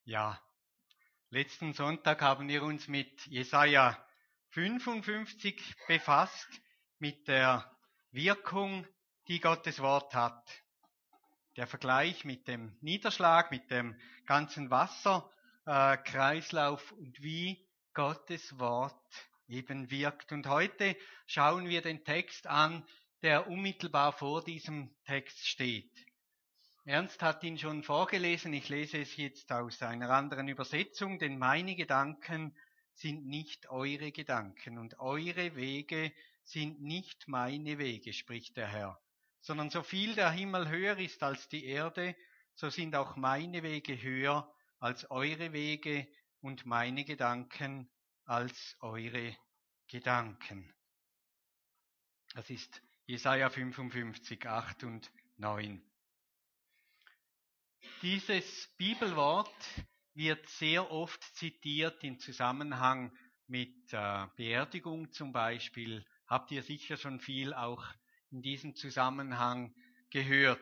Ja, letzten Sonntag haben wir uns mit Jesaja 55 befasst, mit der Wirkung, die Gottes Wort hat. Der Vergleich mit dem Niederschlag, mit dem ganzen Wasserkreislauf und wie Gottes Wort eben wirkt. Und heute schauen wir den Text an, der unmittelbar vor diesem Text steht. Ernst hat ihn schon vorgelesen, ich lese es jetzt aus einer anderen Übersetzung, denn meine Gedanken sind nicht eure Gedanken und eure Wege sind nicht meine Wege, spricht der Herr. Sondern so viel der Himmel höher ist als die Erde, so sind auch meine Wege höher als eure Wege und meine Gedanken als eure Gedanken. Das ist Jesaja 55, 8 und 9. Dieses Bibelwort wird sehr oft zitiert im Zusammenhang mit Beerdigung zum Beispiel. Habt ihr sicher schon viel auch in diesem Zusammenhang gehört.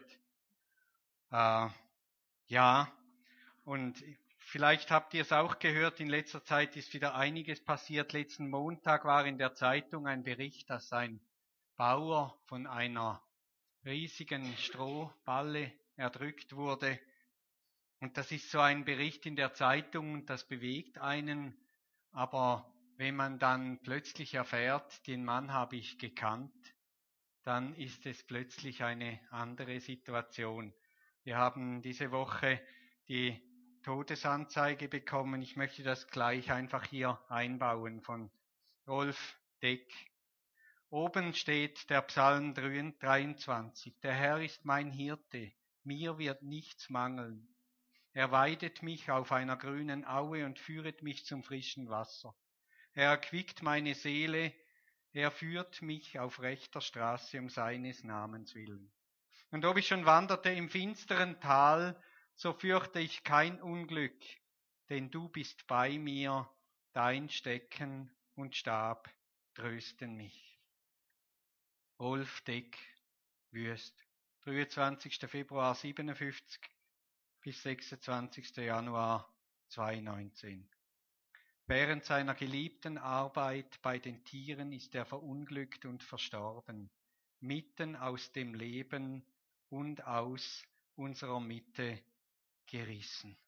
Ja, und vielleicht habt ihr es auch gehört, in letzter Zeit ist wieder einiges passiert. Letzten Montag war in der Zeitung ein Bericht, dass ein Bauer von einer riesigen Strohballe erdrückt wurde. Und das ist so ein Bericht in der Zeitung und das bewegt einen. Aber wenn man dann plötzlich erfährt, den Mann habe ich gekannt, dann ist es plötzlich eine andere Situation. Wir haben diese Woche die Todesanzeige bekommen. Ich möchte das gleich einfach hier einbauen von Rolf Deck. Oben steht der Psalm 23. Der Herr ist mein Hirte, mir wird nichts mangeln. Er weidet mich auf einer grünen Aue und führet mich zum frischen Wasser. Er erquickt meine Seele, er führt mich auf rechter Straße um seines Namens willen. Und ob ich schon wanderte im finsteren Tal, so fürchte ich kein Unglück, denn du bist bei mir, dein Stecken und Stab trösten mich. Rolf Deck, Wüst, 23. Februar 57 bis 26. Januar 2019. Während seiner geliebten Arbeit bei den Tieren ist er verunglückt und verstorben, mitten aus dem Leben und aus unserer Mitte gerissen.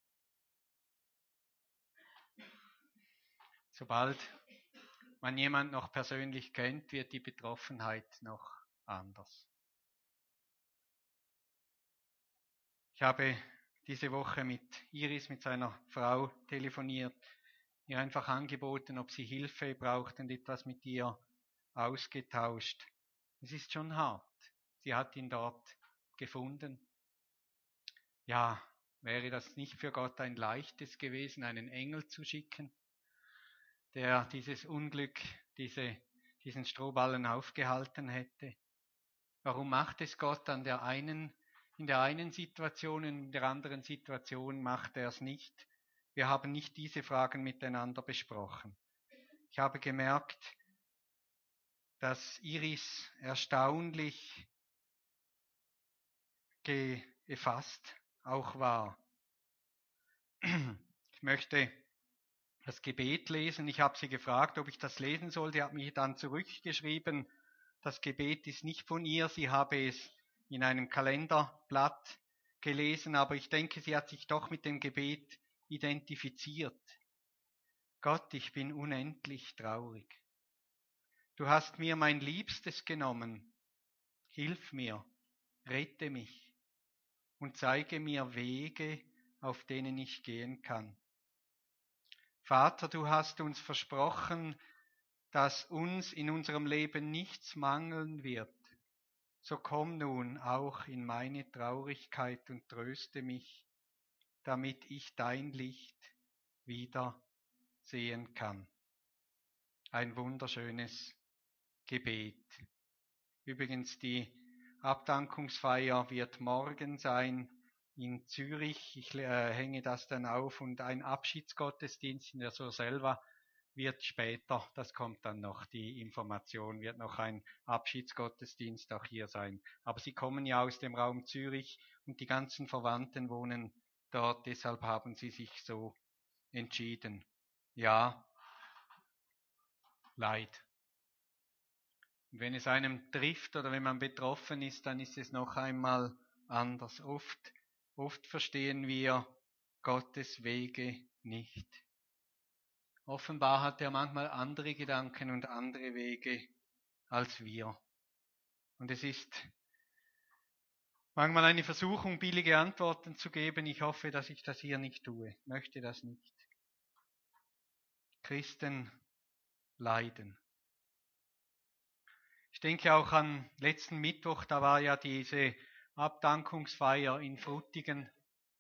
Sobald man jemanden noch persönlich kennt, wird die Betroffenheit noch anders. Ich habe diese Woche mit Iris, mit seiner Frau, telefoniert, ihr einfach angeboten, ob sie Hilfe braucht und etwas mit ihr ausgetauscht. Es ist schon hart. Sie hat ihn dort gefunden. Ja, wäre das nicht für Gott ein leichtes gewesen, einen Engel zu schicken, der dieses Unglück, diesen Strohballen aufgehalten hätte? Warum macht es Gott in der einen Situation, in der anderen Situation macht er es nicht? Wir haben nicht diese Fragen miteinander besprochen. Ich habe gemerkt, dass Iris erstaunlich gefasst auch war. Ich möchte das Gebet lesen. Ich habe sie gefragt, ob ich das lesen soll. Sie hat mir dann zurückgeschrieben, das Gebet ist nicht von ihr. Sie habe es in einem Kalenderblatt gelesen, aber ich denke, sie hat sich doch mit dem Gebet identifiziert. Gott, ich bin unendlich traurig. Du hast mir mein Liebstes genommen. Hilf mir, rette mich und zeige mir Wege, auf denen ich gehen kann. Vater, du hast uns versprochen, dass uns in unserem Leben nichts mangeln wird. So komm nun auch in meine Traurigkeit und tröste mich, damit ich dein Licht wieder sehen kann. Ein wunderschönes Gebet. Übrigens, die Abdankungsfeier wird morgen sein in Zürich. Ich hänge das dann auf und ein Abschiedsgottesdienst in der Surselva wird später, das kommt dann noch, die Information, wird noch ein Abschiedsgottesdienst auch hier sein. Aber Sie kommen ja aus dem Raum Zürich und die ganzen Verwandten wohnen dort, deshalb haben sie sich so entschieden. Ja, Leid. Und wenn es einem trifft oder wenn man betroffen ist, dann ist es noch einmal anders. Oft verstehen wir Gottes Wege nicht. Offenbar hat er manchmal andere Gedanken und andere Wege als wir. Und es ist manchmal eine Versuchung, billige Antworten zu geben. Ich hoffe, dass ich das hier nicht tue. Ich möchte das nicht. Christen leiden. Ich denke auch an letzten Mittwoch, da war ja diese Abdankungsfeier in Frutigen.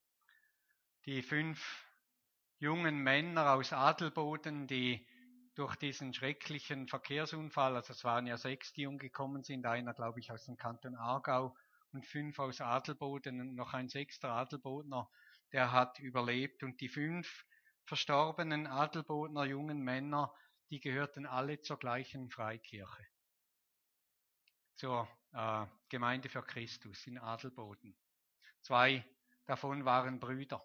Die 5 jungen Männer aus Adelboden, die durch diesen schrecklichen Verkehrsunfall, also es waren ja 6, die umgekommen sind, einer glaube ich aus dem Kanton Aargau und 5 aus Adelboden und noch ein 6. Adelbodner, der hat überlebt. Und die 5 verstorbenen Adelbodner jungen Männer, die gehörten alle zur gleichen Freikirche, zur Gemeinde für Christus in Adelboden. 2 davon waren Brüder.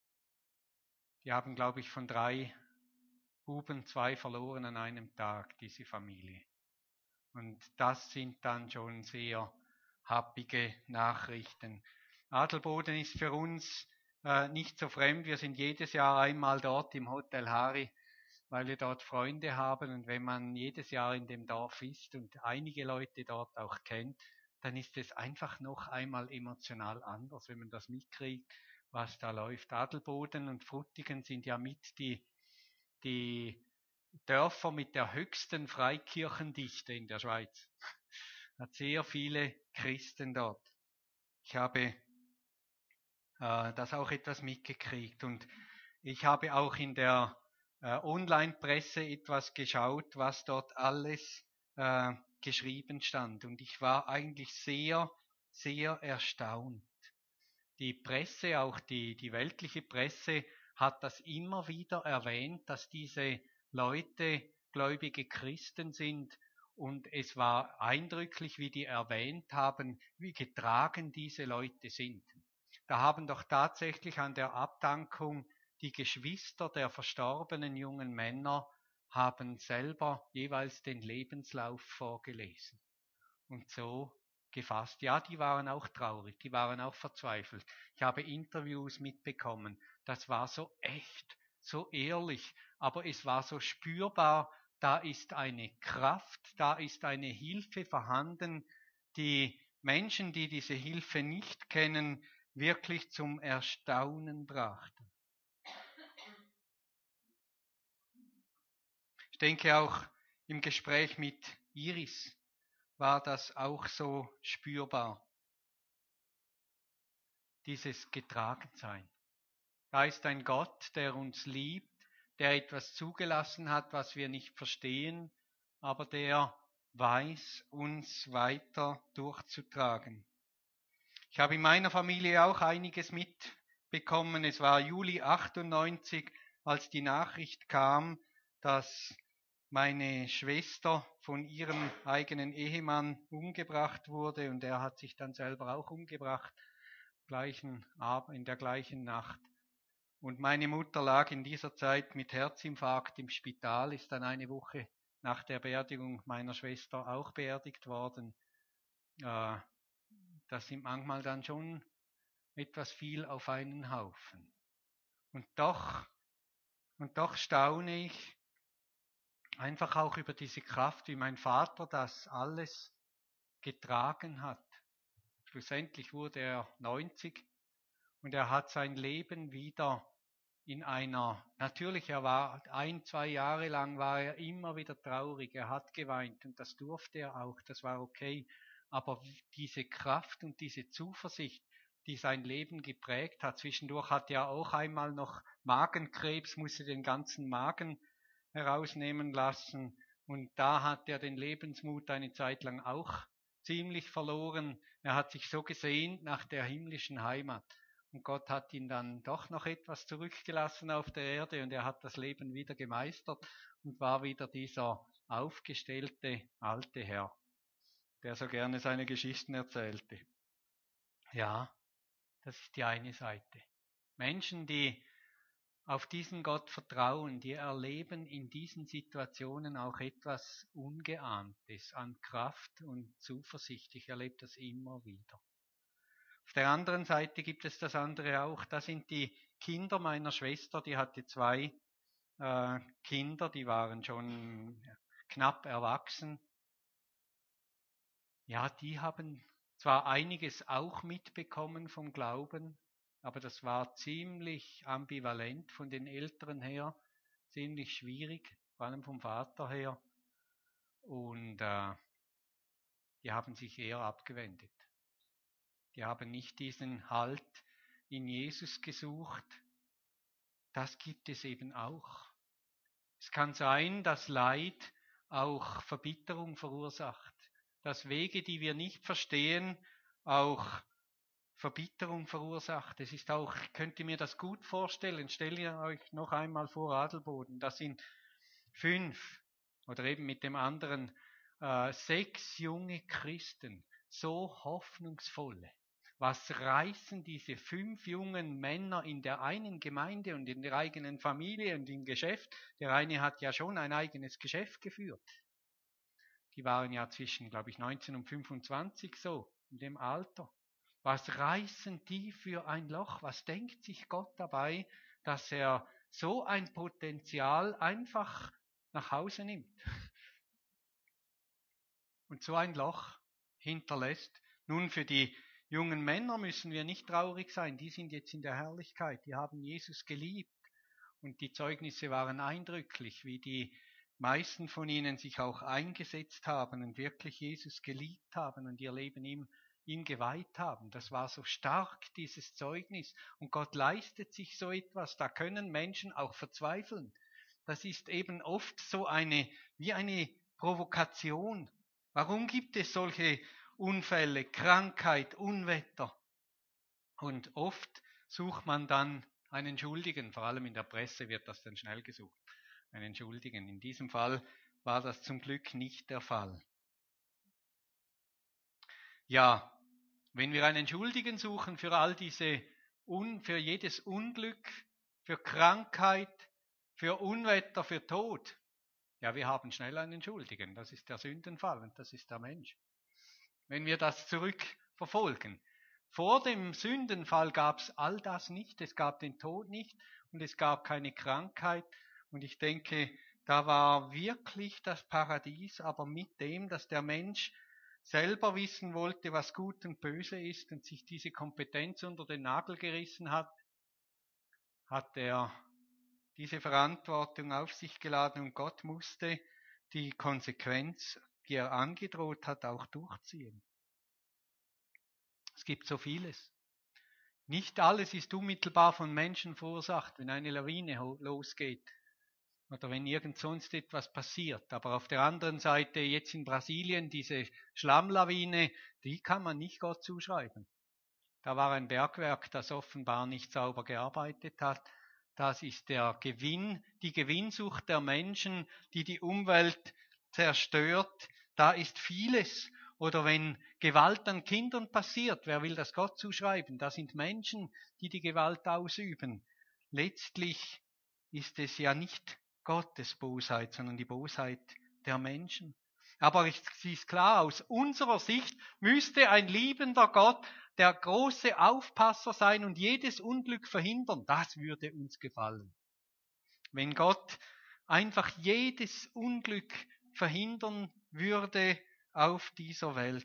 Die haben, glaube ich, von 3 Buben 2 verloren an einem Tag, diese Familie. Und das sind dann schon sehr happige Nachrichten. Adelboden ist für uns nicht so fremd. Wir sind jedes Jahr einmal dort im Hotel Hari, weil wir dort Freunde haben. Und wenn man jedes Jahr in dem Dorf ist und einige Leute dort auch kennt, dann ist es einfach noch einmal emotional anders, wenn man das mitkriegt, was da läuft. Adelboden und Frutigen sind ja mit die Dörfer mit der höchsten Freikirchendichte in der Schweiz. Hat sehr viele Christen dort. Ich habe das auch etwas mitgekriegt und ich habe auch in der Online-Presse etwas geschaut, was dort alles geschrieben stand. Und ich war eigentlich sehr, sehr erstaunt. Die Presse, auch die weltliche Presse, hat das immer wieder erwähnt, dass diese Leute gläubige Christen sind. Und es war eindrücklich, wie die erwähnt haben, wie getragen diese Leute sind. Da haben doch tatsächlich an der Abdankung die Geschwister der verstorbenen jungen Männer haben selber jeweils den Lebenslauf vorgelesen. Und so gefasst. Ja, die waren auch traurig, die waren auch verzweifelt. Ich habe Interviews mitbekommen. Das war so echt, so ehrlich, aber es war so spürbar, da ist eine Kraft, da ist eine Hilfe vorhanden, die Menschen, die diese Hilfe nicht kennen, wirklich zum Erstaunen brachte. Ich denke auch im Gespräch mit Iris war das auch so spürbar. Dieses Getragensein. Da ist ein Gott, der uns liebt, der etwas zugelassen hat, was wir nicht verstehen, aber der weiß, uns weiter durchzutragen. Ich habe in meiner Familie auch einiges mitbekommen. Es war Juli 98, als die Nachricht kam, dass meine Schwester von ihrem eigenen Ehemann umgebracht wurde und er hat sich dann selber auch umgebracht, in der gleichen Nacht. Und meine Mutter lag in dieser Zeit mit Herzinfarkt im Spital, ist dann eine Woche nach der Beerdigung meiner Schwester auch beerdigt worden. Das sind manchmal dann schon etwas viel auf einen Haufen. Und doch staune ich einfach auch über diese Kraft, wie mein Vater das alles getragen hat. Schlussendlich wurde er 90 und er hat sein Leben wieder natürlich, er war 1-2 Jahre lang, war er immer wieder traurig, er hat geweint und das durfte er auch, das war okay. Aber diese Kraft und diese Zuversicht, die sein Leben geprägt hat, zwischendurch hat er auch einmal noch Magenkrebs, musste den ganzen Magen herausnehmen lassen und da hat er den Lebensmut eine Zeit lang auch ziemlich verloren. Er hat sich so gesehnt nach der himmlischen Heimat. Und Gott hat ihn dann doch noch etwas zurückgelassen auf der Erde und er hat das Leben wieder gemeistert und war wieder dieser aufgestellte alte Herr, der so gerne seine Geschichten erzählte. Ja, das ist die eine Seite. Menschen, die auf diesen Gott vertrauen, die erleben in diesen Situationen auch etwas Ungeahntes an Kraft und Zuversicht. Ich erlebe das immer wieder. Auf der anderen Seite gibt es das andere auch. Da sind die Kinder meiner Schwester, die hatte 2 Kinder, die waren schon knapp erwachsen. Ja, die haben zwar einiges auch mitbekommen vom Glauben, aber das war ziemlich ambivalent von den Eltern her, ziemlich schwierig, vor allem vom Vater her. Und die haben sich eher abgewendet. Die haben nicht diesen Halt in Jesus gesucht. Das gibt es eben auch. Es kann sein, dass Leid auch Verbitterung verursacht, dass Wege, die wir nicht verstehen, auch Verbitterung verursacht. Es ist auch, könnt ihr mir das gut vorstellen, stellt ihr euch noch einmal vor Adelboden, das sind 5 oder eben mit dem anderen 6 junge Christen, so hoffnungsvolle. Was reißen diese 5 jungen Männer in der einen Gemeinde und in der eigenen Familie und im Geschäft? Der eine hat ja schon ein eigenes Geschäft geführt. Die waren ja zwischen, glaube ich, 19 und 25 so, in dem Alter. Was reißen die für ein Loch? Was denkt sich Gott dabei, dass er so ein Potenzial einfach nach Hause nimmt und so ein Loch hinterlässt? Nun, für die jungen Männer müssen wir nicht traurig sein, die sind jetzt in der Herrlichkeit, die haben Jesus geliebt und die Zeugnisse waren eindrücklich, wie die meisten von ihnen sich auch eingesetzt haben und wirklich Jesus geliebt haben und ihr Leben ihm geweiht haben. Das war so stark, dieses Zeugnis. Und Gott leistet sich so etwas. Da können Menschen auch verzweifeln. Das ist eben oft so wie eine Provokation. Warum gibt es solche Unfälle, Krankheit, Unwetter? Und oft sucht man dann einen Schuldigen. Vor allem in der Presse wird das dann schnell gesucht. Einen Schuldigen. In diesem Fall war das zum Glück nicht der Fall. Ja, wenn wir einen Schuldigen suchen für all für jedes Unglück, für Krankheit, für Unwetter, für Tod, ja, wir haben schnell einen Schuldigen. Das ist der Sündenfall und das ist der Mensch. Wenn wir das zurückverfolgen. Vor dem Sündenfall gab es all das nicht. Es gab den Tod nicht und es gab keine Krankheit. Und ich denke, da war wirklich das Paradies, aber mit dem, dass der Mensch selber wissen wollte, was gut und böse ist und sich diese Kompetenz unter den Nagel gerissen hat, hat er diese Verantwortung auf sich geladen und Gott musste die Konsequenz, die er angedroht hat, auch durchziehen. Es gibt so vieles. Nicht alles ist unmittelbar von Menschen verursacht, wenn eine Lawine losgeht oder wenn irgend sonst etwas passiert. Aber auf der anderen Seite jetzt in Brasilien diese Schlammlawine, die kann man nicht Gott zuschreiben. Da war ein Bergwerk, das offenbar nicht sauber gearbeitet hat. Das ist die Gewinnsucht der Menschen, die die Umwelt zerstört. Da ist vieles. Oder wenn Gewalt an Kindern passiert, wer will das Gott zuschreiben? Da sind Menschen, die die Gewalt ausüben. Letztlich ist es ja nicht Gottes Bosheit, sondern die Bosheit der Menschen. Aber es ist klar, aus unserer Sicht müsste ein liebender Gott der große Aufpasser sein und jedes Unglück verhindern. Das würde uns gefallen. Wenn Gott einfach jedes Unglück verhindern würde auf dieser Welt.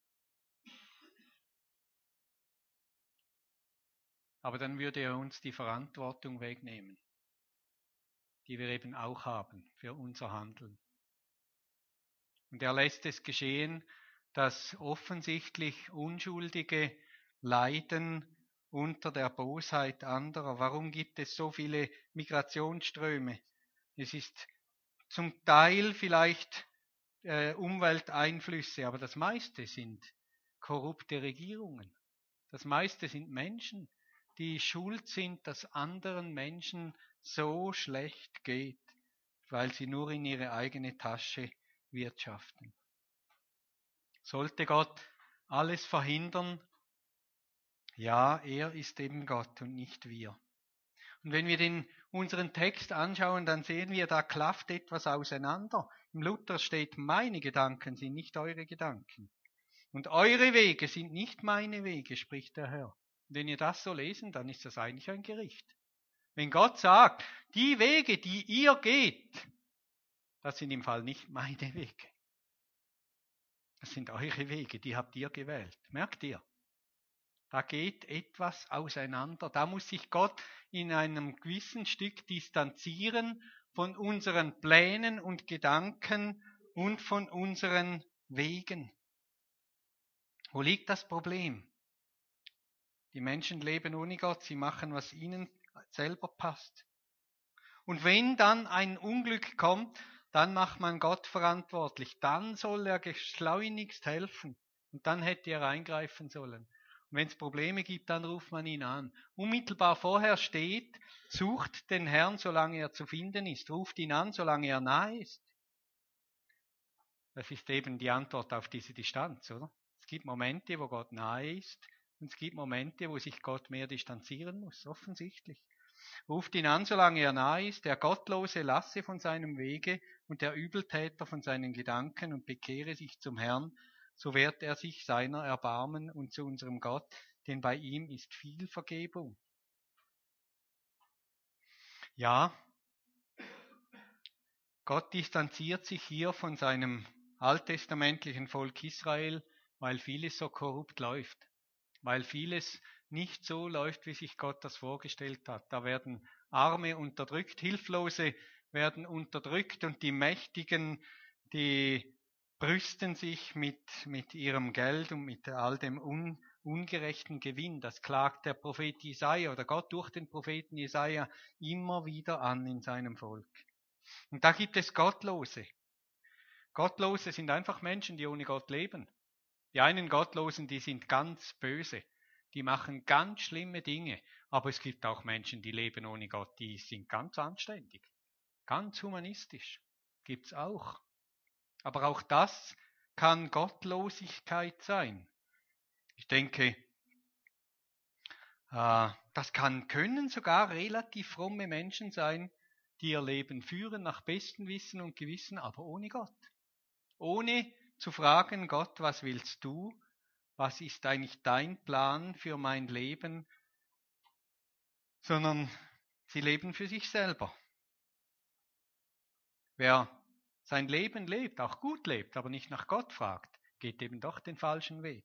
Aber dann würde er uns die Verantwortung wegnehmen, die wir eben auch haben für unser Handeln. Und er lässt es geschehen, dass offensichtlich Unschuldige leiden unter der Bosheit anderer. Warum gibt es so viele Migrationsströme? Es ist zum Teil vielleicht Umwelteinflüsse, aber das meiste sind korrupte Regierungen. Das meiste sind Menschen, die schuld sind, dass anderen Menschen so schlecht geht, weil sie nur in ihre eigene Tasche wirtschaften. Sollte Gott alles verhindern? Ja, er ist eben Gott und nicht wir. Und wenn wir unseren Text anschauen, dann sehen wir, da klafft etwas auseinander. Im Luther steht, meine Gedanken sind nicht eure Gedanken. Und eure Wege sind nicht meine Wege, spricht der Herr. Und wenn ihr das so lesen, dann ist das eigentlich ein Gericht. Wenn Gott sagt, die Wege, die ihr geht, das sind im Fall nicht meine Wege. Das sind eure Wege, die habt ihr gewählt. Merkt ihr? Da geht etwas auseinander. Da muss sich Gott in einem gewissen Stück distanzieren von unseren Plänen und Gedanken und von unseren Wegen. Wo liegt das Problem? Die Menschen leben ohne Gott, sie machen, was ihnen selber passt. Und wenn dann ein Unglück kommt, dann macht man Gott verantwortlich. Dann soll er geschleunigst helfen. Und dann hätte er eingreifen sollen. Und wenn es Probleme gibt, dann ruft man ihn an. Unmittelbar vorher steht, sucht den Herrn, solange er zu finden ist. Ruft ihn an, solange er nahe ist. Das ist eben die Antwort auf diese Distanz, oder? Es gibt Momente, wo Gott nahe ist. Und es gibt Momente, wo sich Gott mehr distanzieren muss, offensichtlich. Ruft ihn an, solange er nahe ist. Der Gottlose lasse von seinem Wege und der Übeltäter von seinen Gedanken und bekehre sich zum Herrn. So wird er sich seiner erbarmen und zu unserem Gott, denn bei ihm ist viel Vergebung. Ja, Gott distanziert sich hier von seinem alttestamentlichen Volk Israel, weil vieles so korrupt läuft, weil vieles nicht so läuft, wie sich Gott das vorgestellt hat. Da werden Arme unterdrückt, Hilflose werden unterdrückt und die Mächtigen, die brüsten sich mit ihrem Geld und mit all dem ungerechten Gewinn. Das klagt der Prophet Jesaja oder Gott durch den Propheten Jesaja immer wieder an in seinem Volk. Und da gibt es Gottlose. Gottlose sind einfach Menschen, die ohne Gott leben. Die einen Gottlosen, die sind ganz böse. Die machen ganz schlimme Dinge. Aber es gibt auch Menschen, die leben ohne Gott, die sind ganz anständig. Ganz humanistisch. Gibt's auch. Aber auch das kann Gottlosigkeit sein. Ich denke, das können sogar relativ fromme Menschen sein, die ihr Leben führen nach bestem Wissen und Gewissen, aber ohne Gott. Ohne zu fragen, Gott, was willst du? Was ist eigentlich dein Plan für mein Leben? Sondern sie leben für sich selber. Wer sein Leben lebt, auch gut lebt, aber nicht nach Gott fragt, geht eben doch den falschen Weg.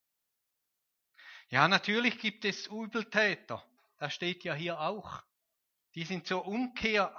Ja, natürlich gibt es Übeltäter. Das steht ja hier auch. Die sind zur Umkehr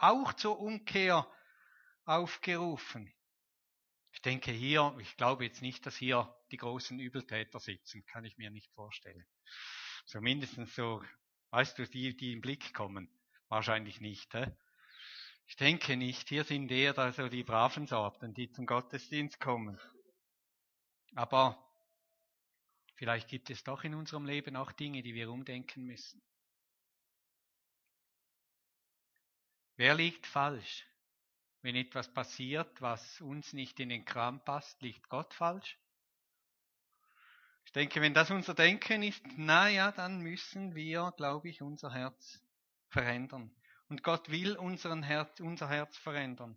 aufgerufen. Ich denke hier, ich glaube jetzt nicht, dass hier die großen Übeltäter sitzen, kann ich mir nicht vorstellen. So mindestens so, weißt du, die im Blick kommen. Wahrscheinlich nicht, hä? Ich denke nicht. Hier sind eher da so die braven Sorten, die zum Gottesdienst kommen. Aber vielleicht gibt es doch in unserem Leben auch Dinge, die wir umdenken müssen. Wer liegt falsch? Wenn etwas passiert, was uns nicht in den Kram passt, liegt Gott falsch? Ich denke, wenn das unser Denken ist, dann müssen wir, glaube ich, unser Herz verändern. Und Gott will unser Herz verändern.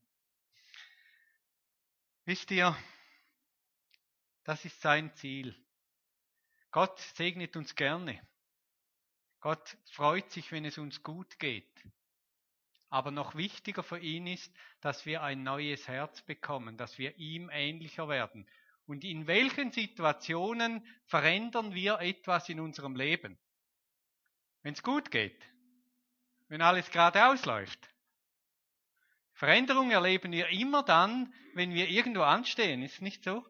Wisst ihr, das ist sein Ziel. Gott segnet uns gerne. Gott freut sich, wenn es uns gut geht. Aber noch wichtiger für ihn ist, dass wir ein neues Herz bekommen, dass wir ihm ähnlicher werden. Und in welchen Situationen verändern wir etwas in unserem Leben? Wenn es gut geht, wenn alles geradeaus läuft. Veränderung erleben wir immer dann, wenn wir irgendwo anstehen, ist nicht so?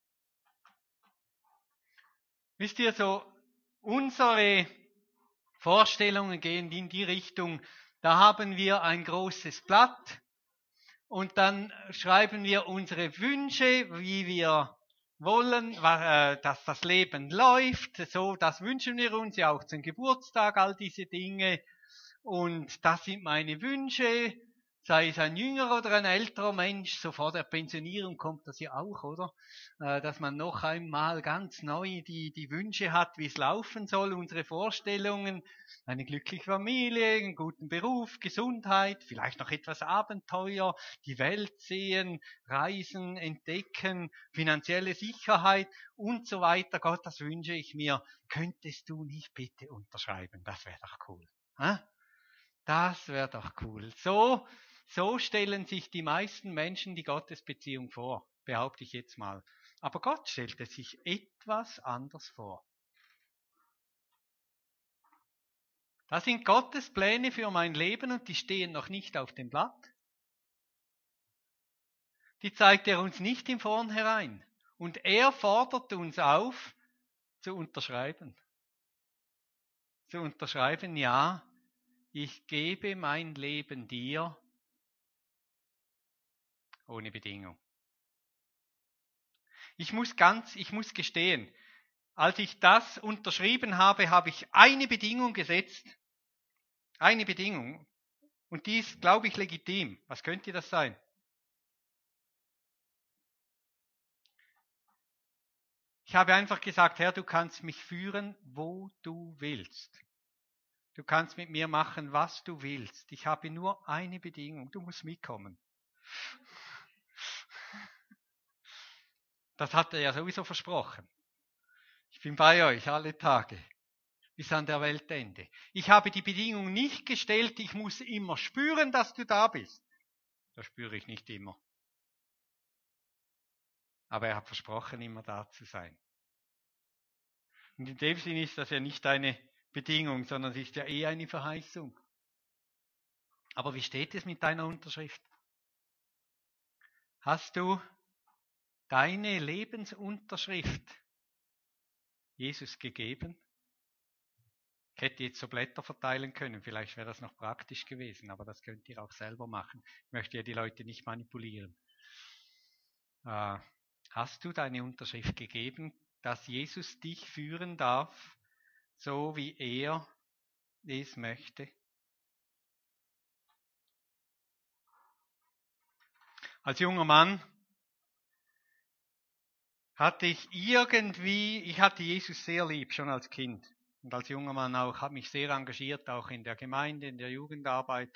Wisst ihr, so unsere Vorstellungen gehen in die Richtung, da haben wir ein großes Blatt und dann schreiben wir unsere Wünsche, wie wir wollen, dass das Leben läuft. So, das wünschen wir uns ja auch zum Geburtstag, all diese Dinge. Und das sind meine Wünsche. sei es ein jüngerer oder ein älterer Mensch, so vor der Pensionierung kommt das ja auch, oder? Dass man noch einmal ganz neu die Wünsche hat, wie es laufen soll, unsere Vorstellungen, eine glückliche Familie, einen guten Beruf, Gesundheit, vielleicht noch etwas Abenteuer, die Welt sehen, reisen, entdecken, finanzielle Sicherheit und so weiter. Gott, das wünsche ich mir. Könntest du nicht bitte unterschreiben? Das wäre doch cool. Das wäre doch cool. So stellen sich die meisten Menschen die Gottesbeziehung vor, behaupte ich jetzt mal. Aber Gott stellt es sich etwas anders vor. Das sind Gottes Pläne für mein Leben und die stehen noch nicht auf dem Blatt. Die zeigt er uns nicht im Vornherein. Und er fordert uns auf, zu unterschreiben. Zu unterschreiben, ja, ich gebe mein Leben dir ohne Bedingung. Ich muss gestehen, als ich das unterschrieben habe, habe ich eine Bedingung gesetzt. Eine Bedingung. Und die ist, glaube ich, legitim. Was könnte das sein? Ich habe einfach gesagt, Herr, du kannst mich führen, wo du willst. Du kannst mit mir machen, was du willst. Ich habe nur eine Bedingung. Du musst mitkommen. Das hat er ja sowieso versprochen. Ich bin bei euch alle Tage bis an der Weltende. Ich habe die Bedingung nicht gestellt, ich muss immer spüren, dass du da bist. Das spüre ich nicht immer. Aber er hat versprochen, immer da zu sein. Und in dem Sinne ist das ja nicht eine Bedingung, sondern es ist ja eher eine Verheißung. Aber wie steht es mit deiner Unterschrift? Hast du deine Lebensunterschrift Jesus gegeben? Ich hätte jetzt so Blätter verteilen können, vielleicht wäre das noch praktisch gewesen, aber das könnt ihr auch selber machen. Ich möchte ja die Leute nicht manipulieren. Hast du deine Unterschrift gegeben, dass Jesus dich führen darf, so wie er es möchte? Als junger Mann hatte ich hatte Jesus sehr lieb, schon als Kind. Und als junger Mann auch, habe mich sehr engagiert, auch in der Gemeinde, in der Jugendarbeit.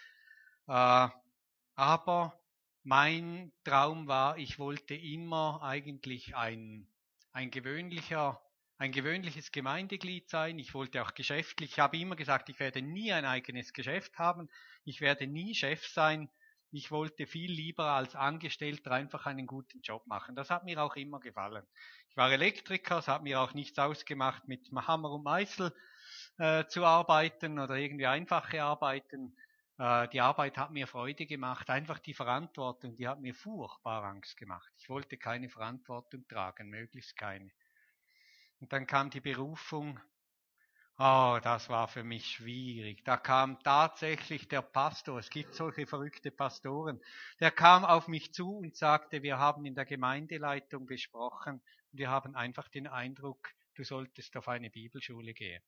Aber mein Traum war, ich wollte immer eigentlich ein gewöhnliches Gemeindeglied sein. Ich wollte auch geschäftlich, ich habe immer gesagt, ich werde nie ein eigenes Geschäft haben. Ich werde nie Chef sein. Ich wollte viel lieber als Angestellter einfach einen guten Job machen. Das hat mir auch immer gefallen. Ich war Elektriker, es hat mir auch nichts ausgemacht, mit Hammer und Meißel zu arbeiten oder irgendwie einfache Arbeiten. Die Arbeit hat mir Freude gemacht. Einfach die Verantwortung, die hat mir furchtbar Angst gemacht. Ich wollte keine Verantwortung tragen, möglichst keine. Und dann kam die Berufung. Oh, das war für mich schwierig. Da kam tatsächlich der Pastor, es gibt solche verrückte Pastoren, der kam auf mich zu und sagte, wir haben in der Gemeindeleitung besprochen und wir haben einfach den Eindruck, du solltest auf eine Bibelschule gehen.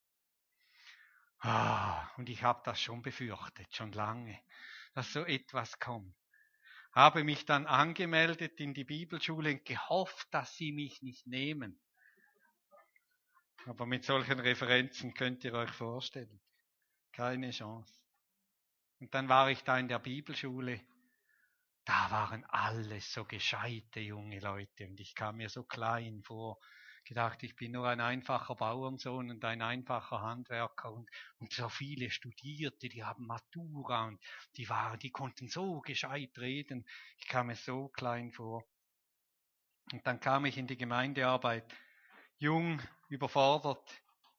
Und ich habe das schon befürchtet, schon lange, dass so etwas kommt. Habe mich dann angemeldet in die Bibelschule und gehofft, dass sie mich nicht nehmen. Aber mit solchen Referenzen könnt ihr euch vorstellen. Keine Chance. Und dann war ich da in der Bibelschule. Da waren alles so gescheite junge Leute und ich kam mir so klein vor. Gedacht, ich bin nur ein einfacher Bauernsohn und ein einfacher Handwerker und so viele Studierte, die haben Matura und die konnten so gescheit reden. Ich kam mir so klein vor. Und dann kam ich in die Gemeindearbeit, jung, überfordert.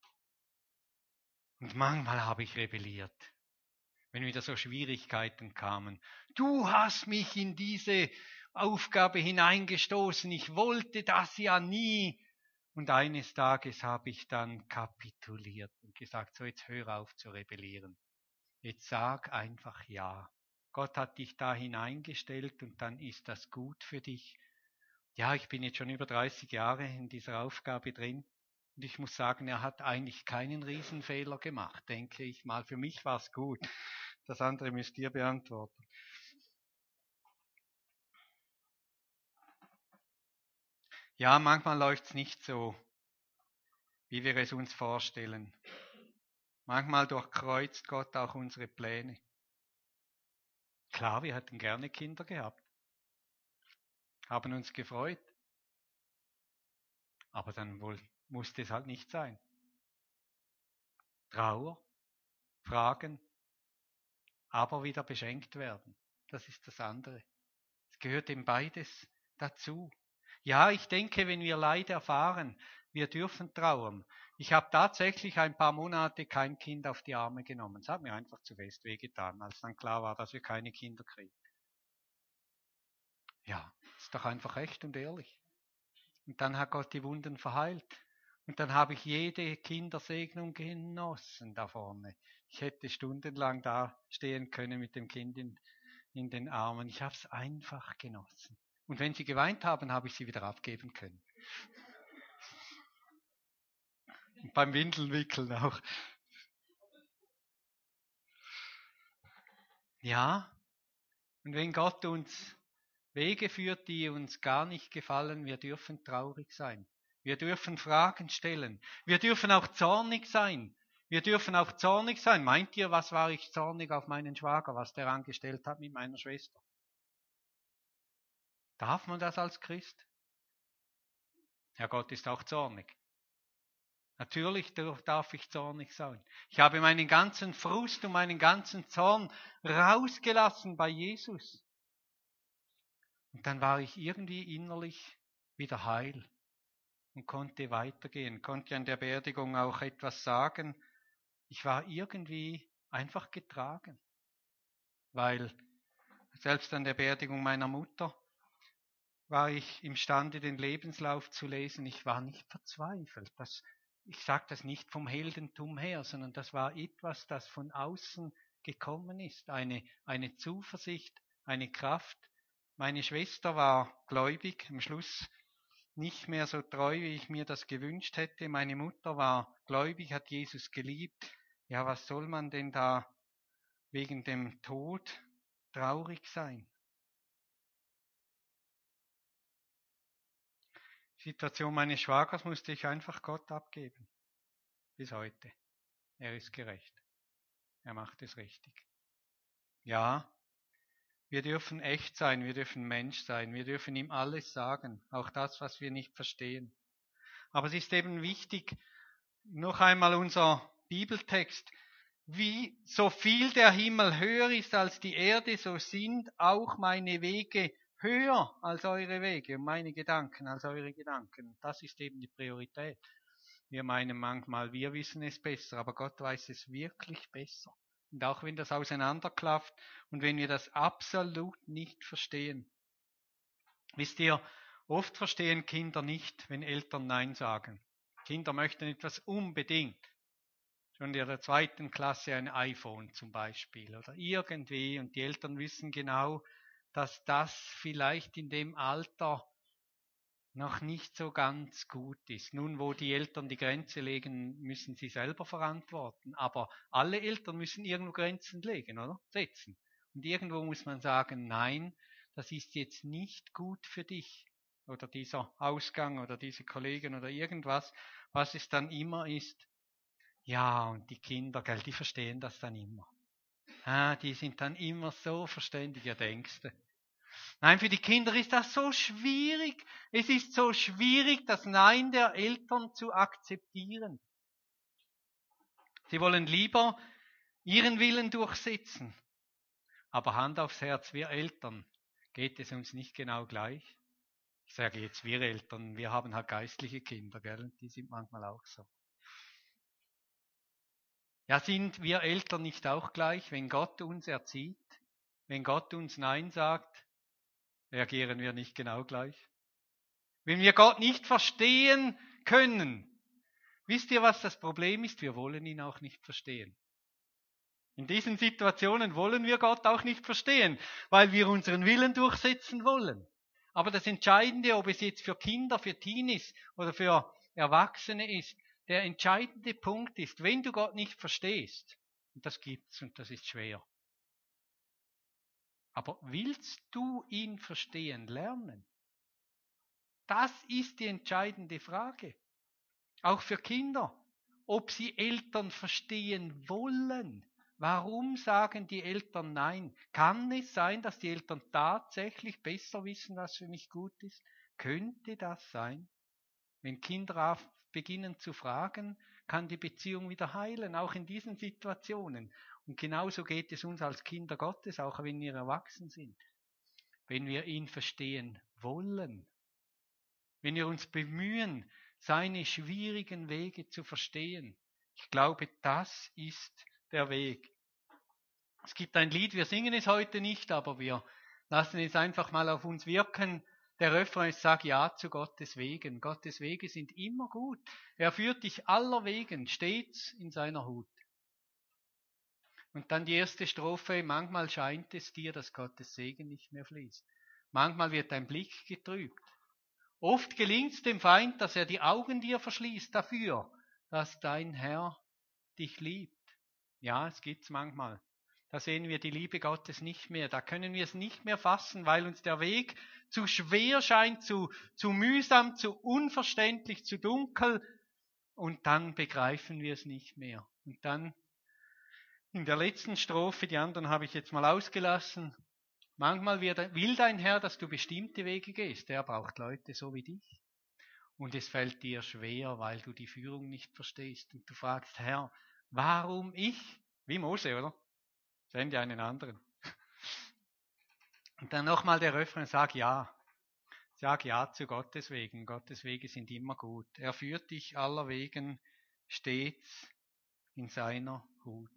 Und manchmal habe ich rebelliert, wenn wieder so Schwierigkeiten kamen. Du hast mich in diese Aufgabe hineingestoßen, ich wollte das ja nie. Und eines Tages habe ich dann kapituliert und gesagt, so jetzt hör auf zu rebellieren. Jetzt sag einfach ja. Gott hat dich da hineingestellt und dann ist das gut für dich. Ja, ich bin jetzt schon über 30 Jahre in dieser Aufgabe drin. Und ich muss sagen, er hat eigentlich keinen Riesenfehler gemacht, denke ich mal. Für mich war es gut. Das andere müsst ihr beantworten. Ja, manchmal läuft es nicht so, wie wir es uns vorstellen. Manchmal durchkreuzt Gott auch unsere Pläne. Klar, wir hätten gerne Kinder gehabt, haben uns gefreut, aber dann musste es halt nicht sein. Trauer, Fragen, aber wieder beschenkt werden. Das ist das andere. Es gehört eben beides dazu. Ja, ich denke, wenn wir Leid erfahren, wir dürfen trauern. Ich habe tatsächlich ein paar Monate kein Kind auf die Arme genommen. Es hat mir einfach zu fest wehgetan, als dann klar war, dass wir keine Kinder kriegen. Ja, ist doch einfach echt und ehrlich. Und dann hat Gott die Wunden verheilt. Und dann habe ich jede Kindersegnung genossen da vorne. Ich hätte stundenlang da stehen können mit dem Kind in den Armen. Ich habe es einfach genossen. Und wenn sie geweint haben, habe ich sie wieder abgeben können. Und beim Windelwickeln auch. Ja, und wenn Gott uns Wege führt, die uns gar nicht gefallen, wir dürfen traurig sein. Wir dürfen Fragen stellen. Wir dürfen auch zornig sein. Wir dürfen auch zornig sein. Meint ihr, was war ich zornig auf meinen Schwager, was der angestellt hat mit meiner Schwester? Darf man das als Christ? Herr Gott ist auch zornig. Natürlich darf ich zornig sein. Ich habe meinen ganzen Frust und meinen ganzen Zorn rausgelassen bei Jesus. Und dann war ich irgendwie innerlich wieder heil und konnte weitergehen, konnte an der Beerdigung auch etwas sagen. Ich war irgendwie einfach getragen, weil selbst an der Beerdigung meiner Mutter war ich imstande, den Lebenslauf zu lesen. Ich war nicht verzweifelt. Ich sage das nicht vom Heldentum her, sondern das war etwas, das von außen gekommen ist. Eine Zuversicht, eine Kraft. Meine Schwester war gläubig, am Schluss nicht mehr so treu, wie ich mir das gewünscht hätte. Meine Mutter war gläubig, hat Jesus geliebt. Ja, was soll man denn da wegen dem Tod traurig sein? Die Situation meines Schwagers musste ich einfach Gott abgeben. Bis heute. Er ist gerecht. Er macht es richtig. Ja, wir dürfen echt sein, wir dürfen Mensch sein, wir dürfen ihm alles sagen, auch das, was wir nicht verstehen. Aber es ist eben wichtig, noch einmal unser Bibeltext, wie so viel der Himmel höher ist als die Erde, so sind auch meine Wege höher als eure Wege und meine Gedanken als eure Gedanken. Das ist eben die Priorität. Wir meinen manchmal, wir wissen es besser, aber Gott weiß es wirklich besser. Und auch wenn das auseinanderklafft und wenn wir das absolut nicht verstehen. Wisst ihr, oft verstehen Kinder nicht, wenn Eltern Nein sagen. Kinder möchten etwas unbedingt. Schon in der 2. Klasse ein iPhone zum Beispiel oder irgendwie. Und die Eltern wissen genau, dass das vielleicht in dem Alter noch nicht so ganz gut ist. Nun, wo die Eltern die Grenze legen, müssen sie selber verantworten. Aber alle Eltern müssen irgendwo Grenzen legen, oder? Setzen. Und irgendwo muss man sagen, nein, das ist jetzt nicht gut für dich. Oder dieser Ausgang oder diese Kollegen oder irgendwas, was es dann immer ist. Ja, und die Kinder, gell, die verstehen das dann immer. Die sind dann immer so verständig, ja denkst du. Nein, für die Kinder ist das so schwierig. Es ist so schwierig, das Nein der Eltern zu akzeptieren. Sie wollen lieber ihren Willen durchsetzen. Aber Hand aufs Herz, wir Eltern, geht es uns nicht genau gleich? Ich sage jetzt, wir Eltern, wir haben halt geistliche Kinder, gell? Die sind manchmal auch so. Ja, sind wir Eltern nicht auch gleich, wenn Gott uns erzieht, wenn Gott uns Nein sagt, reagieren wir nicht genau gleich? Wenn wir Gott nicht verstehen können, wisst ihr, was das Problem ist? Wir wollen ihn auch nicht verstehen. In diesen Situationen wollen wir Gott auch nicht verstehen, weil wir unseren Willen durchsetzen wollen. Aber das Entscheidende, ob es jetzt für Kinder, für Teenies oder für Erwachsene ist, der entscheidende Punkt ist, wenn du Gott nicht verstehst, und das gibt's und das ist schwer, Aber willst du ihn verstehen lernen? Das ist die entscheidende Frage. Auch für Kinder, ob sie Eltern verstehen wollen. Warum sagen die Eltern nein? Kann es sein, dass die Eltern tatsächlich besser wissen, was für mich gut ist? Könnte das sein? Wenn Kinder beginnen zu fragen, kann die Beziehung wieder heilen, auch in diesen Situationen. Und genauso geht es uns als Kinder Gottes, auch wenn wir erwachsen sind. Wenn wir ihn verstehen wollen, wenn wir uns bemühen, seine schwierigen Wege zu verstehen. Ich glaube, das ist der Weg. Es gibt ein Lied, wir singen es heute nicht, aber wir lassen es einfach mal auf uns wirken. Der Refrain ist, sag ja zu Gottes Wegen. Gottes Wege sind immer gut. Er führt dich aller Wegen stets in seiner Hut. Und dann die erste Strophe, manchmal scheint es dir, dass Gottes Segen nicht mehr fließt. Manchmal wird dein Blick getrübt. Oft gelingt es dem Feind, dass er die Augen dir verschließt dafür, dass dein Herr dich liebt. Ja, es gibt's manchmal. Da sehen wir die Liebe Gottes nicht mehr. Da können wir es nicht mehr fassen, weil uns der Weg zu schwer scheint, zu mühsam, zu unverständlich, zu dunkel. Und dann begreifen wir es nicht mehr. Und dann in der letzten Strophe, die anderen habe ich jetzt mal ausgelassen, manchmal will dein Herr, dass du bestimmte Wege gehst. Er braucht Leute so wie dich. Und es fällt dir schwer, weil du die Führung nicht verstehst. Und du fragst, Herr, warum ich? Wie Mose, oder? Sende einen anderen. Und dann nochmal der Refrain, sag ja. Sag ja zu Gottes Wegen. Gottes Wege sind immer gut. Er führt dich aller Wegen stets in seiner Hut.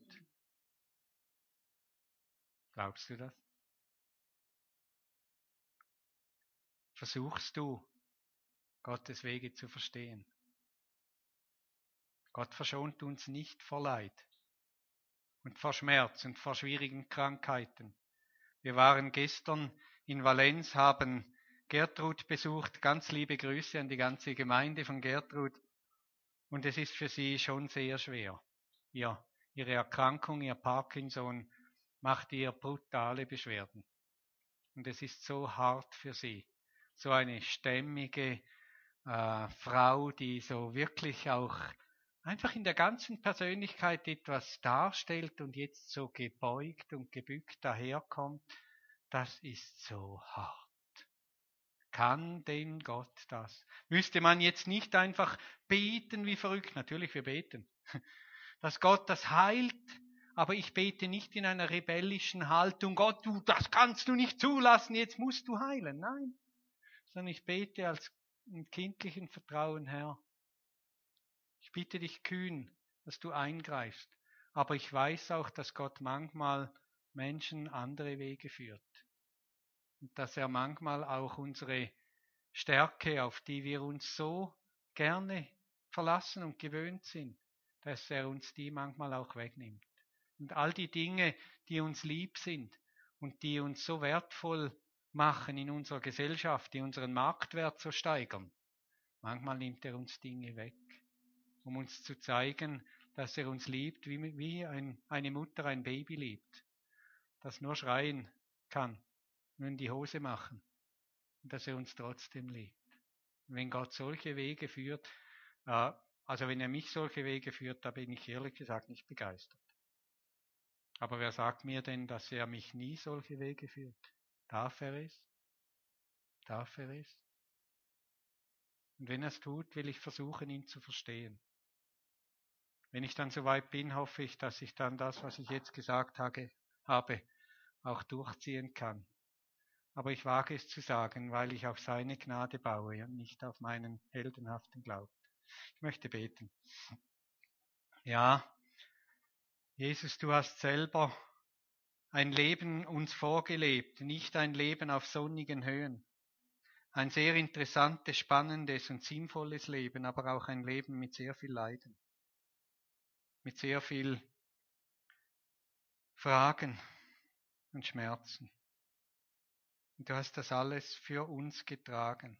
Glaubst du das? Versuchst du, Gottes Wege zu verstehen? Gott verschont uns nicht vor Leid und vor Schmerz und vor schwierigen Krankheiten. Wir waren gestern in Valenz, haben Gertrud besucht. Ganz liebe Grüße an die ganze Gemeinde von Gertrud. Und es ist für sie schon sehr schwer. Ihre Erkrankung, ihr Parkinson, macht ihr brutale Beschwerden. Und es ist so hart für sie. So eine stämmige Frau, die so wirklich auch einfach in der ganzen Persönlichkeit etwas darstellt und jetzt so gebeugt und gebückt daherkommt, das ist so hart. Kann denn Gott das? Müsste man jetzt nicht einfach beten wie verrückt? Natürlich, wir beten. Dass Gott das heilt, aber ich bete nicht in einer rebellischen Haltung, Gott, das kannst du nicht zulassen, jetzt musst du heilen. Nein, sondern ich bete als im kindlichen Vertrauen, Herr. Ich bitte dich kühn, dass du eingreifst. Aber ich weiß auch, dass Gott manchmal Menschen andere Wege führt. Und dass er manchmal auch unsere Stärke, auf die wir uns so gerne verlassen und gewöhnt sind, dass er uns die manchmal auch wegnimmt. Und all die Dinge, die uns lieb sind und die uns so wertvoll machen in unserer Gesellschaft, die unseren Marktwert so steigern, manchmal nimmt er uns Dinge weg, um uns zu zeigen, dass er uns liebt, wie eine Mutter ein Baby liebt, das nur schreien kann, nur in die Hose machen, und dass er uns trotzdem liebt. Und wenn Gott solche Wege führt, also wenn er mich solche Wege führt, da bin ich ehrlich gesagt nicht begeistert. Aber wer sagt mir denn, dass er mich nie solche Wege führt? Darf er es? Darf er es? Und wenn er es tut, will ich versuchen, ihn zu verstehen. Wenn ich dann soweit bin, hoffe ich, dass ich dann das, was ich jetzt gesagt habe, auch durchziehen kann. Aber ich wage es zu sagen, weil ich auf seine Gnade baue und nicht auf meinen heldenhaften Glauben. Ich möchte beten. Ja, Jesus, du hast selber ein Leben uns vorgelebt, nicht ein Leben auf sonnigen Höhen. Ein sehr interessantes, spannendes und sinnvolles Leben, aber auch ein Leben mit sehr viel Leiden, mit sehr viel Fragen und Schmerzen. Und du hast das alles für uns getragen.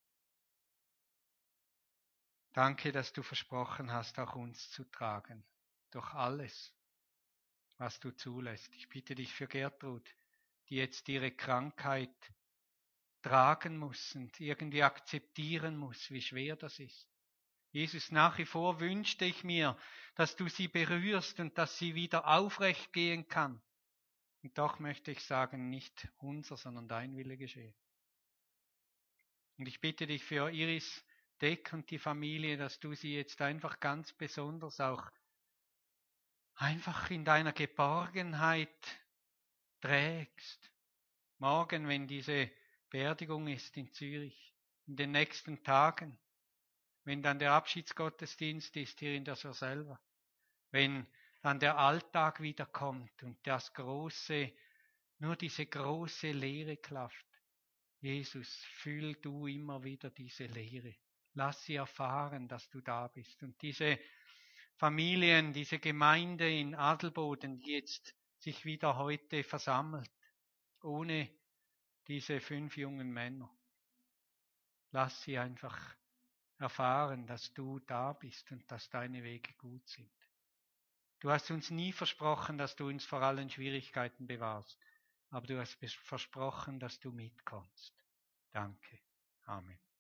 Danke, dass du versprochen hast, auch uns zu tragen, durch alles, was du zulässt. Ich bitte dich für Gertrud, die jetzt ihre Krankheit tragen muss und irgendwie akzeptieren muss, wie schwer das ist. Jesus, nach wie vor wünschte ich mir, dass du sie berührst und dass sie wieder aufrecht gehen kann. Und doch möchte ich sagen, nicht unser, sondern dein Wille geschehe. Und ich bitte dich für Iris Deck und die Familie, dass du sie jetzt einfach ganz besonders auch einfach in deiner Geborgenheit trägst. Morgen, wenn diese Beerdigung ist in Zürich, in den nächsten Tagen, wenn dann der Abschiedsgottesdienst ist hier in der Surselva, wenn dann der Alltag wiederkommt und nur diese große leere Kraft. Jesus, füll du immer wieder diese Leere. Lass sie erfahren, dass du da bist. Und diese Familien, diese Gemeinde in Adelboden, die jetzt sich wieder heute versammelt, ohne diese 5 jungen Männer. Lass sie einfach erfahren, dass du da bist und dass deine Wege gut sind. Du hast uns nie versprochen, dass du uns vor allen Schwierigkeiten bewahrst, aber du hast versprochen, dass du mitkommst. Danke. Amen.